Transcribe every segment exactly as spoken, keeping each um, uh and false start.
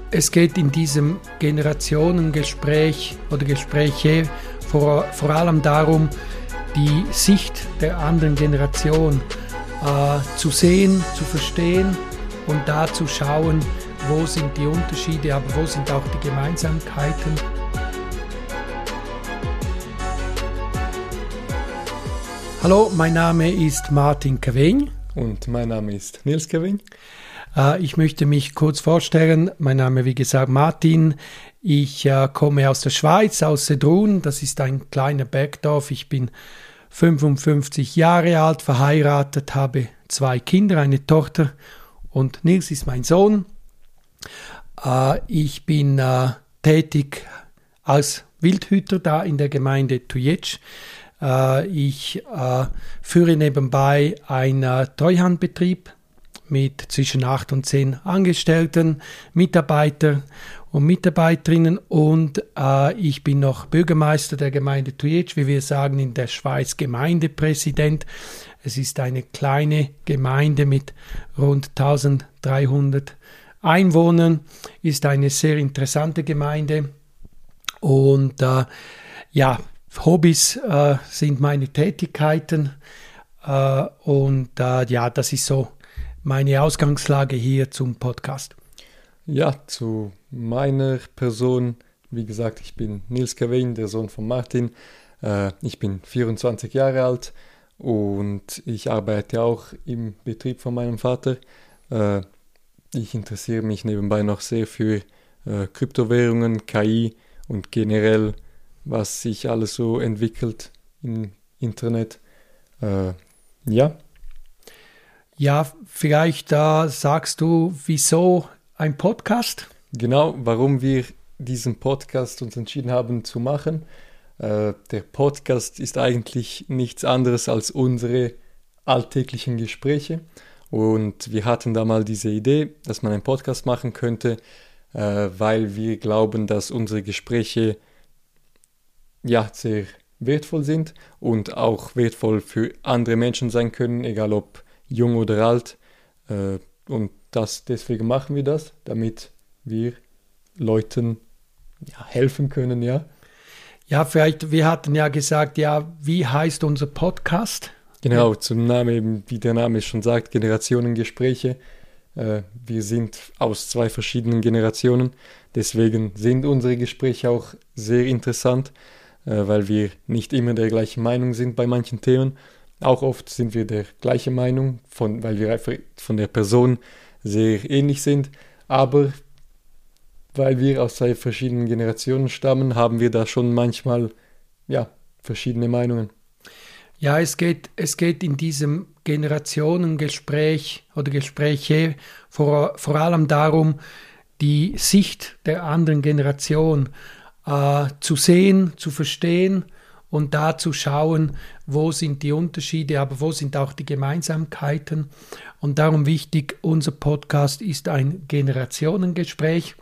es geht in diesem Generationengespräch oder Gespräche vor, vor allem darum, die Sicht der anderen Generation äh, zu sehen, zu verstehen und da zu schauen, wo sind die Unterschiede, aber wo sind auch die Gemeinsamkeiten. Hallo, mein Name ist Martin Cavegn. Und mein Name ist Nils Cavegn. Äh, ich möchte mich kurz vorstellen. Mein Name, wie gesagt, Martin. Ich äh, komme aus der Schweiz, aus Sedrun. Das ist ein kleiner Bergdorf. Ich bin fünfundfünfzig Jahre alt, verheiratet, habe zwei Kinder, eine Tochter und Nils ist mein Sohn. Äh, ich bin äh, tätig als Wildhüter da in der Gemeinde Tujetsch. Äh, ich äh, führe nebenbei einen äh, Treuhandbetrieb mit zwischen acht und zehn Angestellten, Mitarbeiter und Mitarbeiterinnen und äh, ich bin noch Bürgermeister der Gemeinde Tujetsch, wie wir sagen in der Schweiz Gemeindepräsident. Es ist eine kleine Gemeinde mit rund eintausenddreihundert Einwohnern, ist eine sehr interessante Gemeinde und äh, ja, Hobbys äh, sind meine Tätigkeiten äh, und äh, ja, das ist so meine Ausgangslage hier zum Podcast. Ja, zu meiner Person, wie gesagt, ich bin Nils Cavegn, der Sohn von Martin. Äh, ich bin vierundzwanzig Jahre alt und ich arbeite auch im Betrieb von meinem Vater. Äh, ich interessiere mich nebenbei noch sehr für äh, Kryptowährungen, K I und generell, was sich alles so entwickelt im Internet. Äh, ja. Ja, vielleicht äh, sagst du, wieso ein Podcast? Genau, warum wir diesen Podcast uns entschieden haben zu machen. Äh, der Podcast ist eigentlich nichts anderes als unsere alltäglichen Gespräche. Und wir hatten da mal diese Idee, dass man einen Podcast machen könnte, äh, weil wir glauben, dass unsere Gespräche ja sehr wertvoll sind und auch wertvoll für andere Menschen sein können, egal ob jung oder alt. Äh, und das, deswegen machen wir das, damit wir Leuten ja, helfen können, ja. Ja, vielleicht, wir hatten ja gesagt, ja, wie heißt unser Podcast? Genau, ja. Zum Namen, wie der Name schon sagt, Generationengespräche. Äh, wir sind aus zwei verschiedenen Generationen, deswegen sind unsere Gespräche auch sehr interessant, äh, weil wir nicht immer der gleichen Meinung sind bei manchen Themen. Auch oft sind wir der gleichen Meinung, von, weil wir einfach von der Person sehr ähnlich sind. Aber weil wir aus zwei verschiedenen Generationen stammen, haben wir da schon manchmal ja, verschiedene Meinungen. Ja, es geht, es geht in diesem Generationengespräch oder Gespräche vor, vor allem darum, die Sicht der anderen Generation äh, zu sehen, zu verstehen und da zu schauen, wo sind die Unterschiede, aber wo sind auch die Gemeinsamkeiten. Und darum wichtig, unser Podcast ist ein Generationengespräch.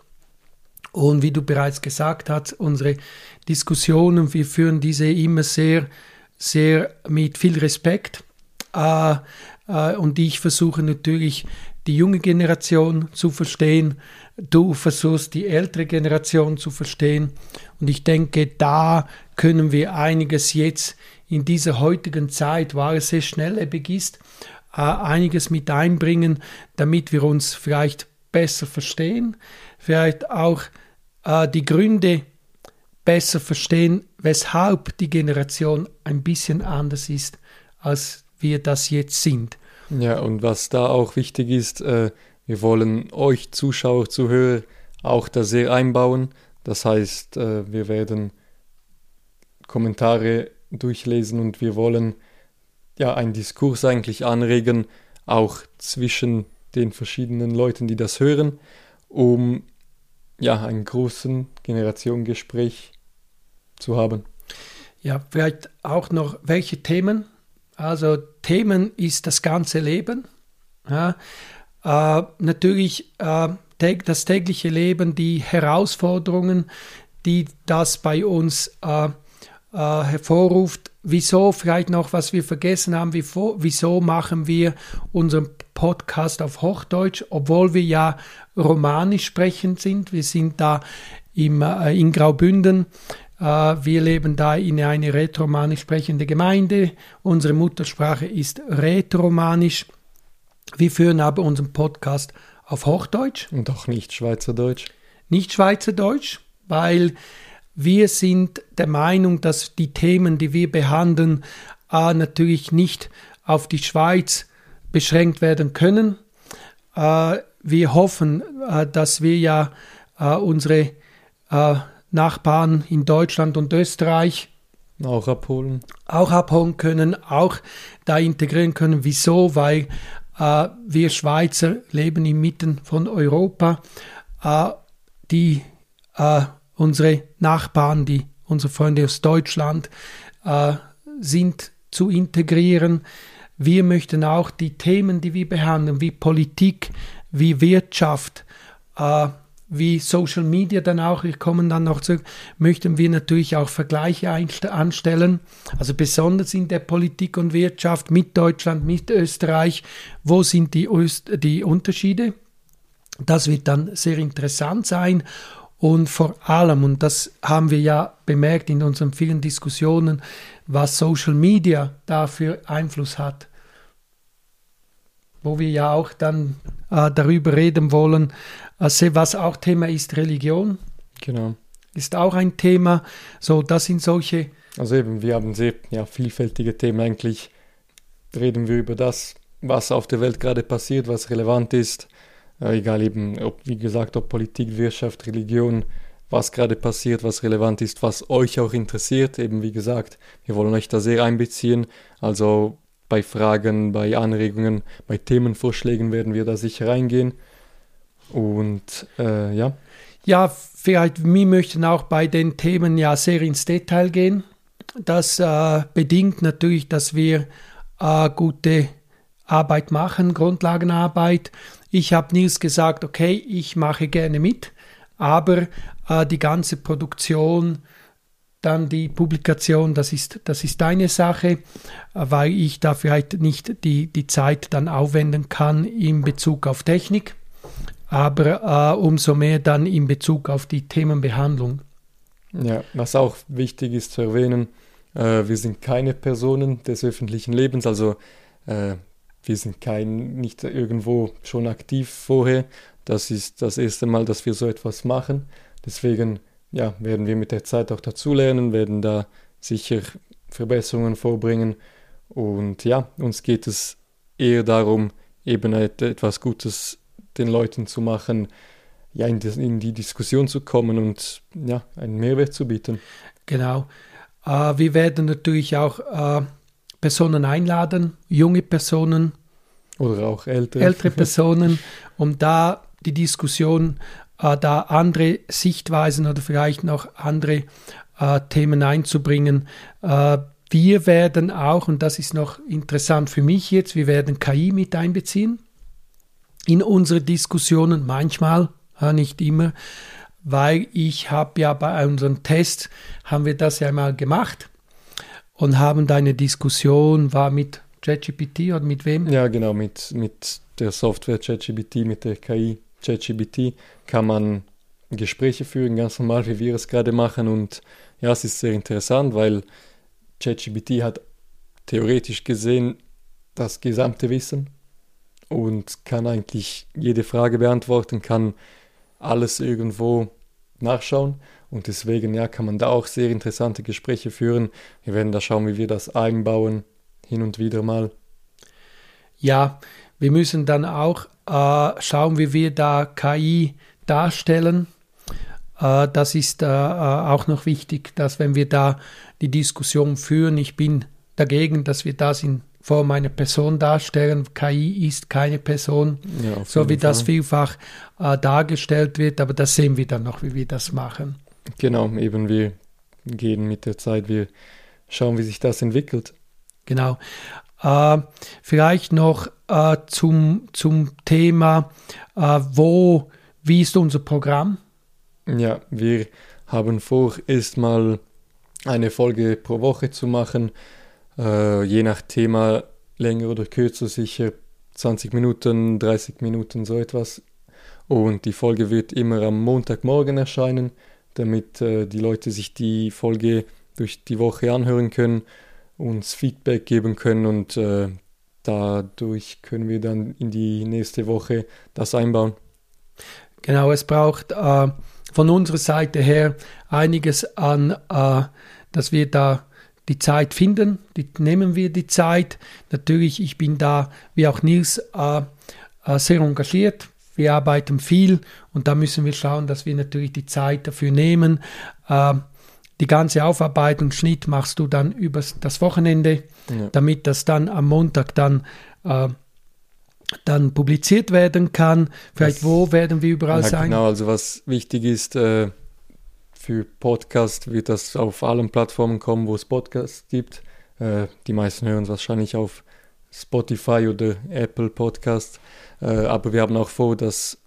Und wie du bereits gesagt hast, unsere Diskussionen, wir führen diese immer sehr, sehr mit viel Respekt. Äh, äh, und ich versuche natürlich, die junge Generation zu verstehen. Du versuchst, die ältere Generation zu verstehen. Und ich denke, da können wir einiges jetzt in dieser heutigen Zeit, wo es sehr schnelllebig ist, äh, einiges mit einbringen, damit wir uns vielleicht besser verstehen, vielleicht auch äh, die Gründe besser verstehen, weshalb die Generation ein bisschen anders ist, als wir das jetzt sind. Ja, und was da auch wichtig ist, äh, wir wollen euch Zuschauer, Zuhörer auch da sehr einbauen. Das heißt, äh, wir werden Kommentare durchlesen und wir wollen ja einen Diskurs eigentlich anregen, auch zwischen den verschiedenen Leuten, die das hören, um ja einen großen Generationengespräch zu haben. Ja, vielleicht auch noch, welche Themen? Also Themen ist das ganze Leben. Ja, äh, natürlich äh, das tägliche Leben, die Herausforderungen, die das bei uns äh, äh, hervorruft. Wieso vielleicht noch, was wir vergessen haben, wieso, wieso machen wir unseren Podcast auf Hochdeutsch, obwohl wir ja romanisch sprechend sind. Wir sind da im, äh, in Graubünden. Äh, wir leben da in einer rätoromanisch sprechende Gemeinde. Unsere Muttersprache ist rätoromanisch. Wir führen aber unseren Podcast auf Hochdeutsch. Und auch nicht Schweizerdeutsch. Nicht Schweizerdeutsch, weil wir sind der Meinung, dass die Themen, die wir behandeln, äh, natürlich nicht auf die Schweiz beschränkt werden können. Äh, wir hoffen, äh, dass wir ja äh, unsere äh, Nachbarn in Deutschland und Österreich auch abholen. Auch abholen können, auch da integrieren können. Wieso? Weil äh, wir Schweizer leben inmitten von Europa. Äh, die, äh, unsere Nachbarn, die, unsere Freunde aus Deutschland, äh, sind zu integrieren. Wir möchten auch die Themen, die wir behandeln, wie Politik, wie Wirtschaft, äh, wie Social Media dann auch, wir kommen dann noch zurück, möchten wir natürlich auch Vergleiche anstellen, also besonders in der Politik und Wirtschaft mit Deutschland, mit Österreich, wo sind die, Öst- die Unterschiede? Das wird dann sehr interessant sein und vor allem, und das haben wir ja bemerkt in unseren vielen Diskussionen, was Social Media dafür Einfluss hat, wo wir ja auch dann äh, darüber reden wollen, also was auch Thema ist, Religion. Genau. Ist auch ein Thema. So, das sind solche... Also eben, wir haben sehr ja, vielfältige Themen. Eigentlich reden wir über das, was auf der Welt gerade passiert, was relevant ist. Äh, egal eben, ob, wie gesagt, ob Politik, Wirtschaft, Religion, was gerade passiert, was relevant ist, was euch auch interessiert. Eben wie gesagt, wir wollen euch da sehr einbeziehen. Also bei Fragen, bei Anregungen, bei Themenvorschlägen werden wir da sicher reingehen. Und äh, ja. Ja, vielleicht, wir möchten auch bei den Themen ja sehr ins Detail gehen. Das äh, bedingt natürlich, dass wir äh, gute Arbeit machen, Grundlagenarbeit. Ich habe Nils gesagt, okay, ich mache gerne mit, aber äh, die ganze Produktion, dann die Publikation, das ist, das ist deine Sache, äh, weil ich da vielleicht nicht die, die Zeit dann aufwenden kann in Bezug auf Technik. Aber äh, umso mehr dann in Bezug auf die Themenbehandlung. Ja, was auch wichtig ist zu erwähnen, äh, wir sind keine Personen des öffentlichen Lebens, also äh, wir sind kein, nicht irgendwo schon aktiv vorher. Das ist das erste Mal, dass wir so etwas machen. Deswegen ja, werden wir mit der Zeit auch dazulernen, werden da sicher Verbesserungen vorbringen. Und ja, uns geht es eher darum, eben etwas Gutes den Leuten zu machen, ja, in die, in die Diskussion zu kommen und ja, einen Mehrwert zu bieten. Genau. Äh, wir werden natürlich auch äh, Personen einladen, junge Personen. Oder auch ältere. Ältere Personen, um da die Diskussion, äh, da andere Sichtweisen oder vielleicht noch andere äh, Themen einzubringen. Äh, wir werden auch, und das ist noch interessant für mich jetzt, wir werden K I mit einbeziehen. In unsere Diskussionen manchmal, ja, nicht immer, weil ich habe ja bei unseren Tests, haben wir das ja mal gemacht und haben da eine Diskussion, war mit ChatGPT oder mit wem? Ja, genau, mit, mit der Software ChatGPT, mit der K I ChatGPT kann man Gespräche führen, ganz normal, wie wir es gerade machen. Und ja, es ist sehr interessant, weil ChatGPT hat theoretisch gesehen das gesamte Wissen und kann eigentlich jede Frage beantworten, kann alles irgendwo nachschauen und deswegen ja, kann man da auch sehr interessante Gespräche führen. Wir werden da schauen, wie wir das einbauen, hin und wieder mal. Ja, wir müssen dann auch äh, schauen, wie wir da K I darstellen. Äh, das ist äh, auch noch wichtig, dass wenn wir da die Diskussion führen, ich bin dagegen, dass wir das in Form einer Person darstellen. K I ist keine Person, ja, so wie Fall. Das vielfach äh, dargestellt wird, aber das sehen wir dann noch, wie wir das machen. Genau, eben wir gehen mit der Zeit, wir schauen, wie sich das entwickelt. Genau. Äh, vielleicht noch äh, zum, zum Thema, äh, wo, wie ist unser Programm? Ja, wir haben vor, erstmal eine Folge pro Woche zu machen, äh, je nach Thema länger oder kürzer, sicher zwanzig Minuten, dreißig Minuten, so etwas. Und die Folge wird immer am Montagmorgen erscheinen, damit äh, die Leute sich die Folge durch die Woche anhören können, uns Feedback geben können und äh, dadurch können wir dann in die nächste Woche das einbauen. Genau, es braucht äh, von unserer Seite her einiges an, äh, dass wir da die Zeit finden, die, nehmen wir die Zeit. Natürlich, ich bin da, wie auch Nils, äh, äh, sehr engagiert. Wir arbeiten viel und da müssen wir schauen, dass wir natürlich die Zeit dafür nehmen. Äh, die ganze Aufarbeitung, Schnitt machst du dann über das Wochenende, ja. damit das dann am Montag dann, äh, dann publiziert werden kann. Vielleicht das, wo werden wir überall ja, sein? Genau, also was wichtig ist, äh, für Podcast wird das auf allen Plattformen kommen, wo es Podcasts gibt. Äh, die meisten hören es wahrscheinlich auf Spotify oder Apple Podcast. Äh, aber wir haben auch vor, das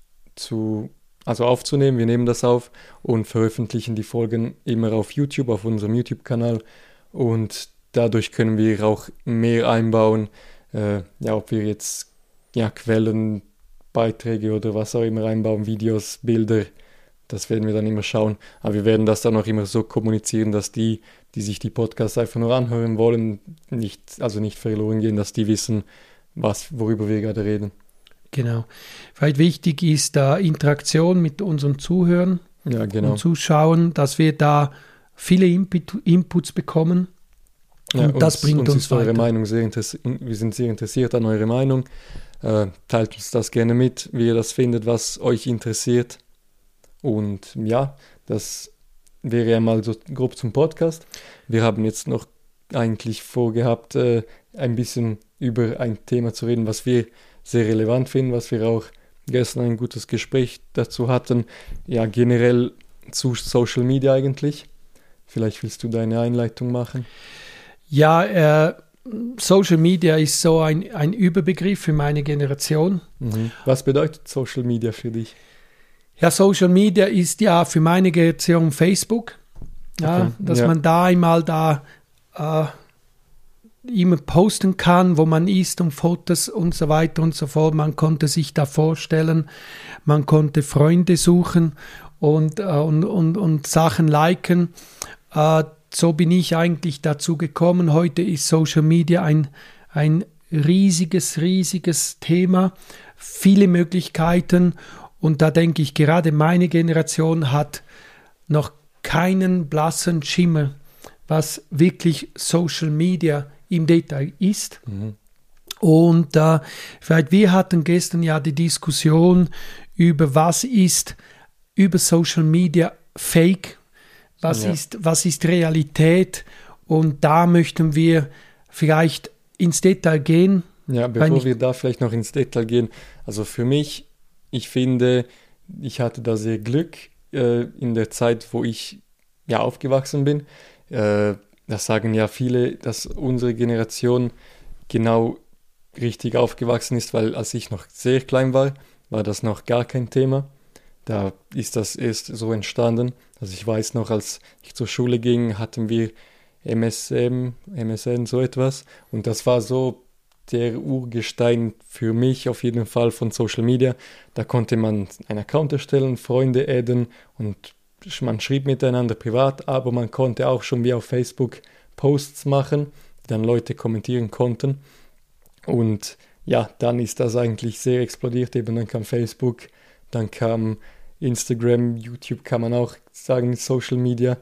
zu, also aufzunehmen. Wir nehmen das auf und veröffentlichen die Folgen immer auf YouTube, auf unserem YouTube-Kanal. Und dadurch können wir auch mehr einbauen, äh, ja, ob wir jetzt ja, Quellen, Beiträge oder was auch immer einbauen, Videos, Bilder. Das werden wir dann immer schauen. Aber wir werden das dann auch immer so kommunizieren, dass die, die sich die Podcasts einfach nur anhören wollen, nicht, also nicht verloren gehen, dass die wissen, was, worüber wir gerade reden. Genau. Vielleicht wichtig ist da Interaktion mit unseren Zuhörern ja, genau. und Zuschauern, dass wir da viele Input, Inputs bekommen. Und ja, das uns, bringt uns, uns ist weiter. Eure Meinung sehr wir sind sehr interessiert an eurer Meinung. Äh, teilt uns das gerne mit, wie ihr das findet, was euch interessiert. Und ja, das wäre einmal so grob zum Podcast. Wir haben jetzt noch eigentlich vorgehabt, äh, ein bisschen über ein Thema zu reden, was wir sehr relevant finden, was wir auch gestern ein gutes Gespräch dazu hatten. Ja, generell zu Social Media eigentlich. Vielleicht willst du deine Einleitung machen? Ja, äh, Social Media ist so ein, ein Überbegriff für meine Generation. Mhm. Was bedeutet Social Media für dich? Ja, Social Media ist ja für meine Generation Facebook, ja, okay. dass ja. man da einmal da äh, immer posten kann, wo man ist und Fotos und so weiter und so fort. Man konnte sich da vorstellen, man konnte Freunde suchen und, äh, und, und, und Sachen liken. Äh, so bin ich eigentlich dazu gekommen. Heute ist Social Media ein, ein riesiges, riesiges Thema, viele Möglichkeiten. Und da denke ich, gerade meine Generation hat noch keinen blassen Schimmer, was wirklich Social Media im Detail ist. Mhm. Und äh, vielleicht wir hatten gestern ja die Diskussion über was ist über Social Media Fake, was, ja. ist, was ist Realität. Und da möchten wir vielleicht ins Detail gehen. Ja, bevor wir da vielleicht noch ins Detail gehen, also für mich, ich finde, ich hatte da sehr Glück äh, in der Zeit, wo ich ja aufgewachsen bin. Äh, das sagen ja viele, dass unsere Generation genau richtig aufgewachsen ist, weil als ich noch sehr klein war, war das noch gar kein Thema. Da ist das erst so entstanden. Also ich weiß noch, als ich zur Schule ging, hatten wir M S M, M S N, so etwas. Und das war so der Urgestein für mich auf jeden Fall von Social Media. Da konnte man einen Account erstellen, Freunde adden und man schrieb miteinander privat, aber man konnte auch schon wie auf Facebook Posts machen, die dann Leute kommentieren konnten. Und ja, dann ist das eigentlich sehr explodiert. Eben dann kam Facebook, dann kam Instagram, YouTube kann man auch sagen, Social Media.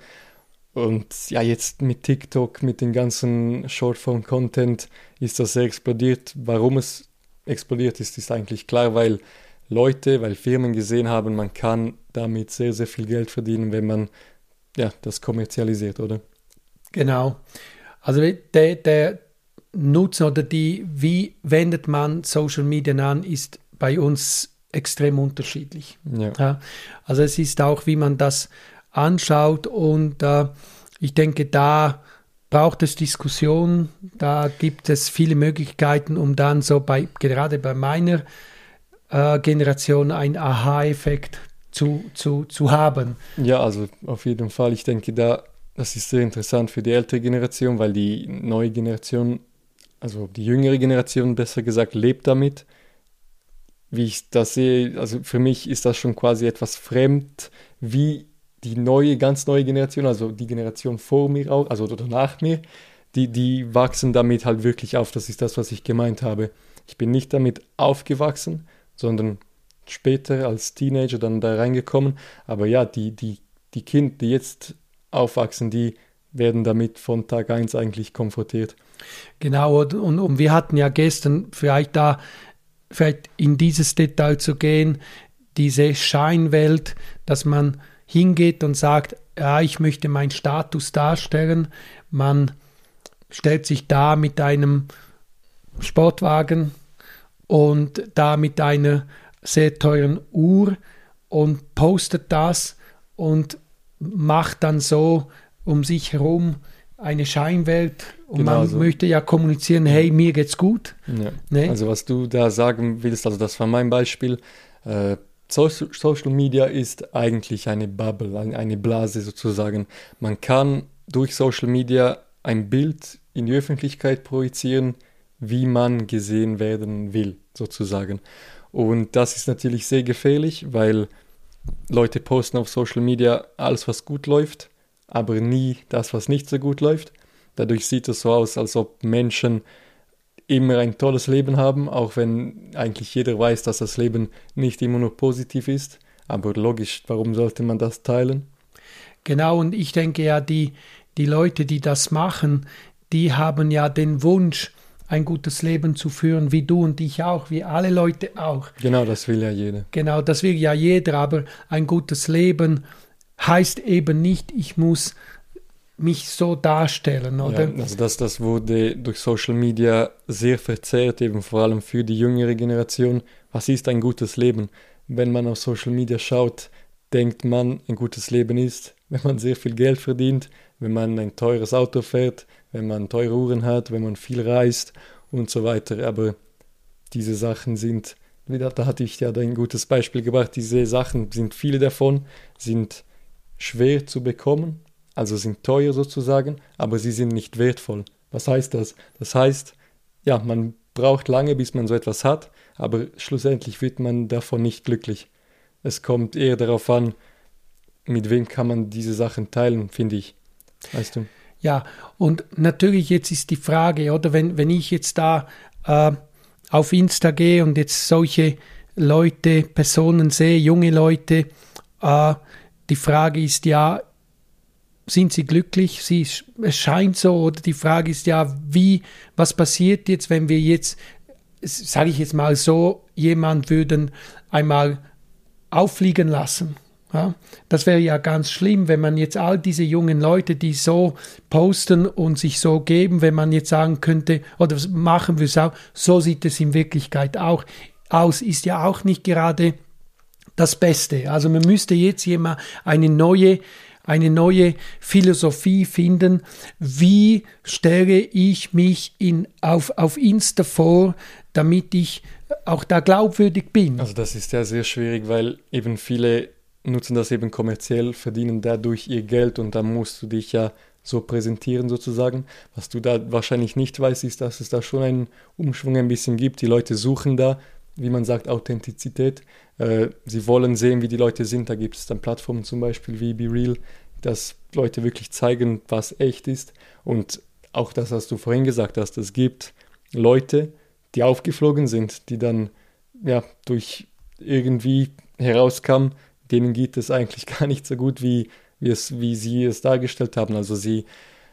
Und ja, jetzt mit TikTok, mit dem ganzen Shortform-Content ist das sehr explodiert. Warum es explodiert ist, ist eigentlich klar, weil Leute, weil Firmen gesehen haben, man kann damit sehr, sehr viel Geld verdienen, wenn man ja, das kommerzialisiert, oder? Genau. Also der, der Nutzen oder die, wie wendet man Social Media an, ist bei uns extrem unterschiedlich. Ja. Ja, also es ist auch, wie man das anschaut und äh, ich denke, da braucht es Diskussion, da gibt es viele Möglichkeiten, um dann so bei, gerade bei meiner äh, Generation einen Aha-Effekt zu, zu, zu haben. Ja, also auf jeden Fall, ich denke, da das ist sehr interessant für die ältere Generation, weil die neue Generation also die jüngere Generation besser gesagt, lebt damit. Wie ich das sehe, also für mich ist das schon quasi etwas fremd, wie die neue, ganz neue Generation, also die Generation vor mir auch, also oder nach mir, die, die wachsen damit halt wirklich auf. Das ist das, was ich gemeint habe. Ich bin nicht damit aufgewachsen, sondern später als Teenager dann da reingekommen. Aber ja, die, die, die Kinder, die jetzt aufwachsen, die werden damit von Tag eins eigentlich konfrontiert. Genau, und, und wir hatten ja gestern vielleicht da, vielleicht in dieses Detail zu gehen, diese Scheinwelt, dass man hingeht und sagt, ja, ich möchte meinen Status darstellen. Man stellt sich da mit einem Sportwagen und da mit einer sehr teuren Uhr und postet das und macht dann so um sich herum eine Scheinwelt und genau man so. möchte ja kommunizieren, hey, mir geht's gut. Ja. Ne? Also was du da sagen willst, also das war mein Beispiel, äh, Social Media ist eigentlich eine Bubble, eine Blase sozusagen. Man kann durch Social Media ein Bild in die Öffentlichkeit projizieren, wie man gesehen werden will, sozusagen. Und das ist natürlich sehr gefährlich, weil Leute posten auf Social Media alles, was gut läuft, aber nie das, was nicht so gut läuft. Dadurch sieht es so aus, als ob Menschen immer ein tolles Leben haben, auch wenn eigentlich jeder weiß, dass das Leben nicht immer nur positiv ist. Aber logisch, warum sollte man das teilen? Genau, und ich denke ja, die, die Leute, die das machen, die haben ja den Wunsch, ein gutes Leben zu führen, wie du und ich auch, wie alle Leute auch. Genau, das will ja jeder. Genau, das will ja jeder, aber ein gutes Leben heißt eben nicht, ich muss mich so darstellen, oder? Ja, also das, das wurde durch Social Media sehr verzerrt, eben vor allem für die jüngere Generation. Was ist ein gutes Leben? Wenn man auf Social Media schaut, denkt man, ein gutes Leben ist, wenn man sehr viel Geld verdient, wenn man ein teures Auto fährt, wenn man teure Uhren hat, wenn man viel reist und so weiter. Aber diese Sachen sind, da hatte ich ja ein gutes Beispiel gebracht, diese Sachen sind, viele davon sind schwer zu bekommen, also sind teuer sozusagen, aber sie sind nicht wertvoll. Was heißt das? Das heißt, ja, man braucht lange, bis man so etwas hat, aber schlussendlich wird man davon nicht glücklich. Es kommt eher darauf an, mit wem kann man diese Sachen teilen, finde ich. Weißt du? Ja, und natürlich jetzt ist die Frage, oder wenn, wenn ich jetzt da äh, auf Insta gehe und jetzt solche Leute, Personen sehe, junge Leute, äh, die Frage ist ja, sind sie glücklich? Sie, es scheint so, oder die Frage ist ja, wie, was passiert jetzt, wenn wir jetzt, sage ich jetzt mal so, jemand würden einmal auffliegen lassen? Ja, das wäre ja ganz schlimm, wenn man jetzt all diese jungen Leute, die so posten und sich so geben, wenn man jetzt sagen könnte, oder machen wir es auch, so sieht es in Wirklichkeit auch aus, ist ja auch nicht gerade das Beste. Also man müsste jetzt jemand eine neue, eine neue Philosophie finden, wie stelle ich mich in, auf, auf Insta vor, damit ich auch da glaubwürdig bin. Also das ist ja sehr schwierig, weil eben viele nutzen das eben kommerziell, verdienen dadurch ihr Geld und dann musst du dich ja so präsentieren sozusagen. Was du da wahrscheinlich nicht weißt, ist, dass es da schon einen Umschwung ein bisschen gibt. Die Leute suchen da, wie man sagt, Authentizität. Äh, sie wollen sehen, wie die Leute sind. Da gibt es dann Plattformen zum Beispiel wie BeReal, dass Leute wirklich zeigen, was echt ist. Und auch das, was du vorhin gesagt hast, es gibt Leute, die aufgeflogen sind, die dann ja durch irgendwie herauskamen, denen geht es eigentlich gar nicht so gut, wie, wie, es, wie sie es dargestellt haben. Also sie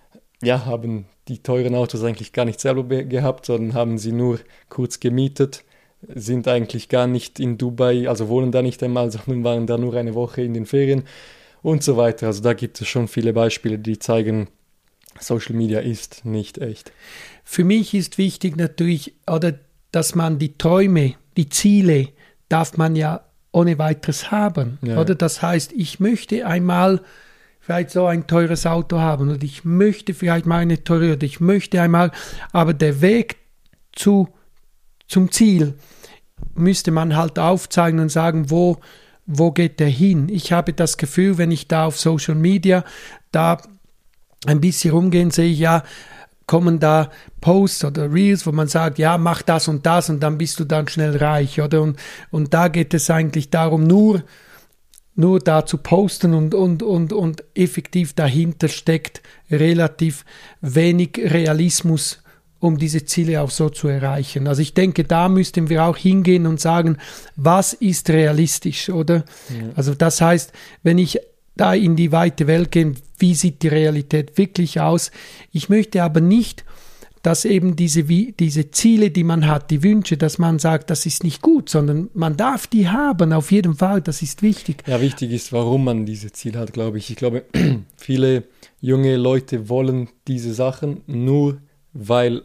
ja, haben die teuren Autos eigentlich gar nicht selber be- gehabt, sondern haben sie nur kurz gemietet, sind eigentlich gar nicht in Dubai, also wohnen da nicht einmal, sondern waren da nur eine Woche in den Ferien und so weiter. Also da gibt es schon viele Beispiele, die zeigen, Social Media ist nicht echt. Für mich ist wichtig natürlich, oder, dass man die Träume, die Ziele, darf man ja ohne weiteres haben. Ja. Oder das heißt, ich möchte einmal vielleicht so ein teures Auto haben und ich möchte vielleicht mal eine teure, oder ich möchte einmal, aber der Weg zu, zum Ziel müsste man halt aufzeigen und sagen, wo, wo geht der hin? Ich habe das Gefühl, wenn ich da auf Social Media da ein bisschen rumgehe, sehe ich ja, kommen da Posts oder Reels, wo man sagt, ja, mach das und das und dann bist du dann schnell reich, oder? Und, und da geht es eigentlich darum, nur, nur da zu posten und, und, und, und effektiv dahinter steckt relativ wenig Realismus, um diese Ziele auch so zu erreichen. Also ich denke, da müssten wir auch hingehen und sagen, was ist realistisch, oder? Ja. Also das heißt, wenn ich da in die weite Welt gehen, wie sieht die Realität wirklich aus? Ich möchte aber nicht, dass eben diese, wie, diese Ziele, die man hat, die Wünsche, dass man sagt, das ist nicht gut, sondern man darf die haben, auf jeden Fall, das ist wichtig. Ja, wichtig ist, warum man diese Ziele hat, glaube ich. Ich glaube, viele junge Leute wollen diese Sachen nur, weil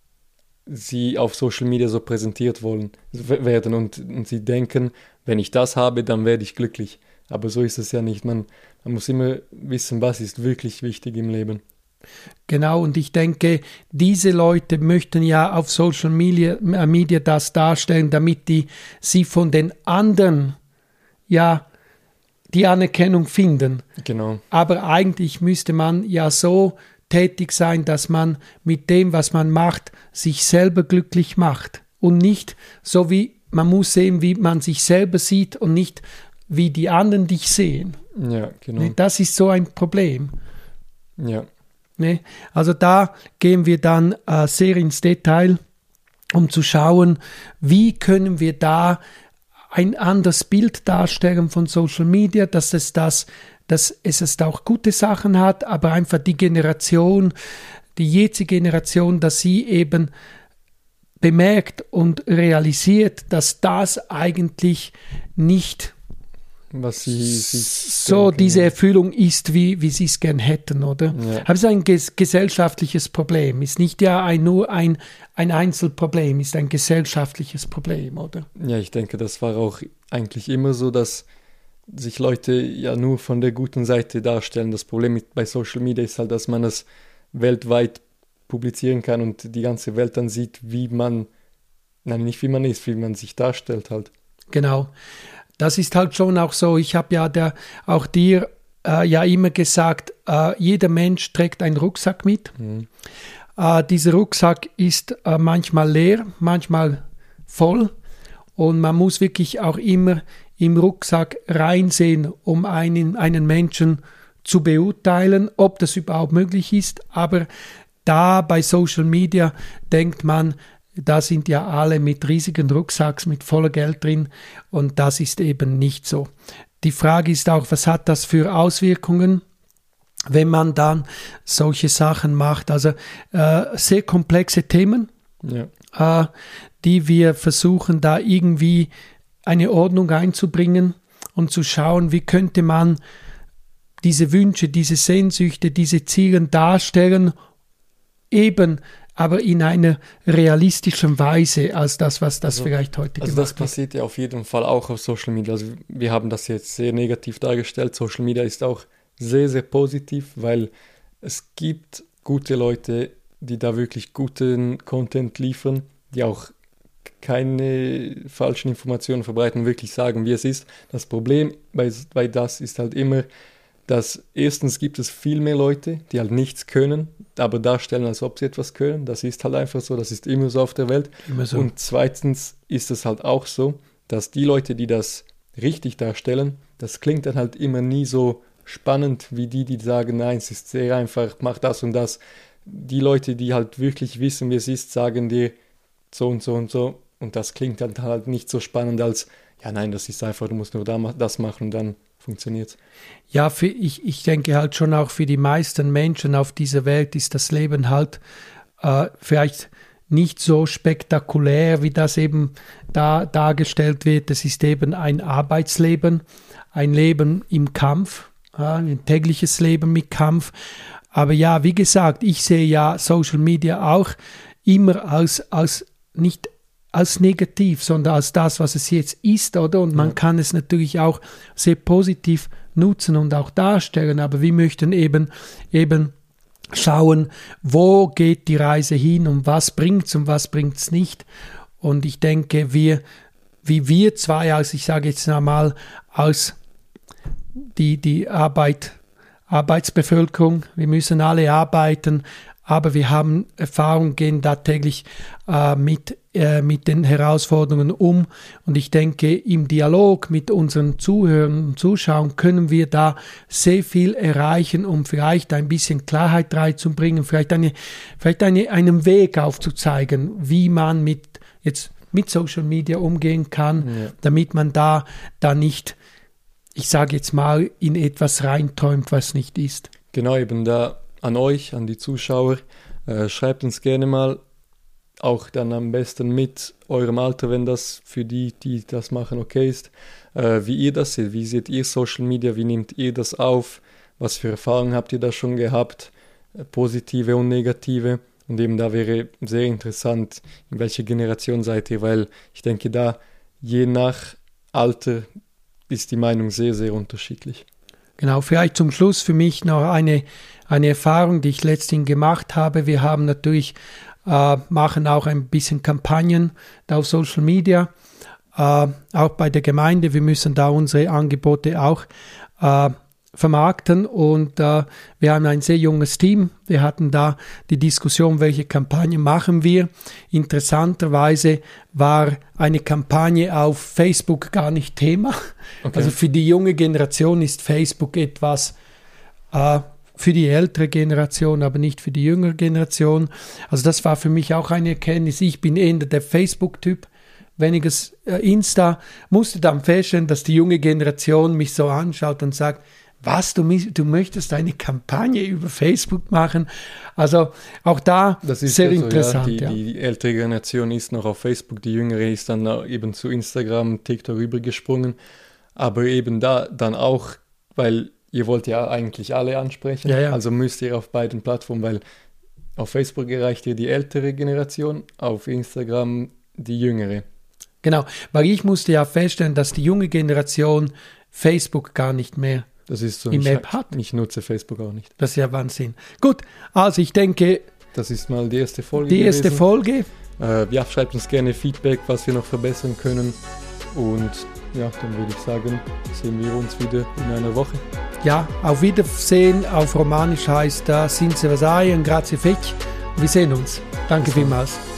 sie auf Social Media so präsentiert wollen, werden und, und sie denken, wenn ich das habe, dann werde ich glücklich. Aber so ist es ja nicht. Man, man muss immer wissen, was ist wirklich wichtig im Leben. Genau, und ich denke, diese Leute möchten ja auf Social Media, Media das darstellen, damit die sie von den anderen ja die Anerkennung finden. Genau. Aber eigentlich müsste man ja so tätig sein, dass man mit dem, was man macht, sich selber glücklich macht. Und nicht so wie, man muss sehen, wie man sich selber sieht und nicht wie die anderen dich sehen. Ja, genau. Das ist so ein Problem. Ja. Also da gehen wir dann äh, sehr ins Detail, um zu schauen, wie können wir da ein anderes Bild darstellen von Social Media, dass es das, dass es ist auch gute Sachen hat, aber einfach die Generation, die jetzige Generation, dass sie eben bemerkt und realisiert, dass das eigentlich nicht was sie, sie so denken, diese ja. Erfüllung ist, wie, wie sie es gern hätten, oder? Ja. Aber es ist ein ges- gesellschaftliches Problem, ist nicht ja ein, nur ein, ein Einzelproblem, ist ein gesellschaftliches Problem, oder? Ja, ich denke, das war auch eigentlich immer so, dass sich Leute ja nur von der guten Seite darstellen. Das Problem mit, bei Social Media ist halt, dass man es weltweit publizieren kann und die ganze Welt dann sieht, wie man, nein, nicht wie man ist, wie man sich darstellt halt. Genau. Das ist halt schon auch so, ich habe ja der, auch dir äh, ja immer gesagt, äh, jeder Mensch trägt einen Rucksack mit. Mhm. Äh, dieser Rucksack ist äh, manchmal leer, manchmal voll und man muss wirklich auch immer im Rucksack reinsehen, um einen, einen Menschen zu beurteilen, ob das überhaupt möglich ist. Aber da bei Social Media denkt man, da sind ja alle mit riesigen Rucksacks, mit voller Geld drin und das ist eben nicht so. Die Frage ist auch, was hat das für Auswirkungen, wenn man dann solche Sachen macht? Also äh, sehr komplexe Themen, ja. äh, die wir versuchen da irgendwie eine Ordnung einzubringen und zu schauen, wie könnte man diese Wünsche, diese Sehnsüchte, diese Ziele darstellen, eben aber in einer realistischen Weise als das, was das also, vielleicht heute also gemacht das passiert ja auf jeden Fall auch auf Social Media. Also wir haben das jetzt sehr negativ dargestellt. Social Media ist auch sehr, sehr positiv, weil es gibt gute Leute, die da wirklich guten Content liefern, die auch keine falschen Informationen verbreiten, wirklich sagen, wie es ist. Das Problem bei, bei das ist halt immer, dass erstens gibt es viel mehr Leute, die halt nichts können, aber darstellen, als ob sie etwas können. Das ist halt einfach so, das ist immer so auf der Welt. Immer so. Und zweitens ist es halt auch so, dass die Leute, die das richtig darstellen, das klingt dann halt immer nie so spannend wie die, die sagen, nein, es ist sehr einfach, mach das und das. Die Leute, die halt wirklich wissen, wie es ist, sagen dir so und so und so. Und das klingt dann halt nicht so spannend als, ja nein, das ist einfach, du musst nur das machen und dann funktioniert. Ja, für, ich, ich denke halt schon auch für die meisten Menschen auf dieser Welt ist das Leben halt äh, vielleicht nicht so spektakulär, wie das eben da dargestellt wird. Es ist eben ein Arbeitsleben, ein Leben im Kampf, ja, ein tägliches Leben mit Kampf. Aber ja, wie gesagt, ich sehe ja Social Media auch immer als, als nicht als negativ, sondern als das, was es jetzt ist, oder? Und man ja. kann es natürlich auch sehr positiv nutzen und auch darstellen, aber wir möchten eben, eben schauen, wo geht die Reise hin und was bringt es und was bringt es nicht. Und ich denke, wir, wie wir zwei, als ich sage jetzt einmal, als die, die Arbeit, Arbeitsbevölkerung, wir müssen alle arbeiten, aber wir haben Erfahrung, gehen da täglich äh, mit, äh, mit den Herausforderungen um und ich denke, im Dialog mit unseren Zuhörern und Zuschauern können wir da sehr viel erreichen, um vielleicht ein bisschen Klarheit reinzubringen, vielleicht, eine, vielleicht eine, einen Weg aufzuzeigen, wie man mit, jetzt mit Social Media umgehen kann, ja. damit man da, da nicht, ich sage jetzt mal, in etwas reinträumt, was nicht ist. Genau, eben da an euch, an die Zuschauer, äh, schreibt uns gerne mal, auch dann am besten mit eurem Alter, wenn das für die, die das machen, okay ist, äh, wie ihr das seht, wie seht ihr Social Media, wie nehmt ihr das auf, was für Erfahrungen habt ihr da schon gehabt, äh, positive und negative, und eben da wäre sehr interessant, in welcher Generation seid ihr, weil ich denke da, je nach Alter ist die Meinung sehr, sehr unterschiedlich. Genau, vielleicht zum Schluss für mich noch eine, eine Erfahrung, die ich letztens gemacht habe. Wir haben natürlich, äh, machen auch ein bisschen Kampagnen da auf Social Media, äh, auch bei der Gemeinde. Wir müssen da unsere Angebote auch äh, vermarkten und äh, wir haben ein sehr junges Team. Wir hatten da die Diskussion, welche Kampagne machen wir. Interessanterweise war eine Kampagne auf Facebook gar nicht Thema. Okay. Also für die junge Generation ist Facebook etwas äh, für die ältere Generation, aber nicht für die jüngere Generation. Also das war für mich auch eine Erkenntnis. Ich bin eher der Facebook-Typ. Weniges äh, Insta, musste dann feststellen, dass die junge Generation mich so anschaut und sagt, was, du, du möchtest eine Kampagne über Facebook machen? Also auch da das ist sehr ja so, interessant. Ja. Die, ja. die ältere Generation ist noch auf Facebook, die jüngere ist dann eben zu Instagram, TikTok rübergesprungen. Aber eben da dann auch, weil ihr wollt ja eigentlich alle ansprechen, ja, ja. also müsst ihr auf beiden Plattformen, weil auf Facebook erreicht ihr die ältere Generation, auf Instagram die jüngere. Genau, weil ich musste ja feststellen, dass die junge Generation Facebook gar nicht mehr Das ist so, im ich, App hat. Ich nutze Facebook auch nicht. Das ist ja Wahnsinn. Gut, also ich denke, das ist mal die erste Folge Die erste gewesen. Folge. Äh, ja, schreibt uns gerne Feedback, was wir noch verbessern können. Und ja, dann würde ich sagen, sehen wir uns wieder in einer Woche. Ja, auf Wiedersehen. Auf Romanisch heißt da Sinse Vasai und Grazie Fech. Wir sehen uns. Danke vielmals.